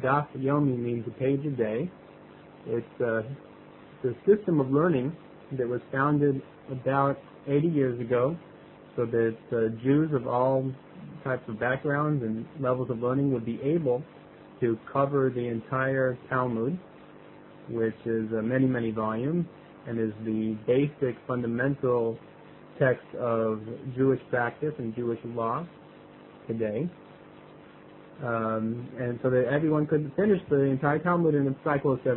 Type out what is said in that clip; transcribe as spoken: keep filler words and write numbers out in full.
daf yomi means a page a day. It's uh, the system of learning that was founded about eighty years ago, so that uh, Jews of all types of backgrounds and levels of learning would be able to cover the entire Talmud, which is uh, many, many volumes, and is the basic fundamental text of Jewish practice and Jewish law today. Um, and so that everyone could finish the entire Talmud in a cycle of seven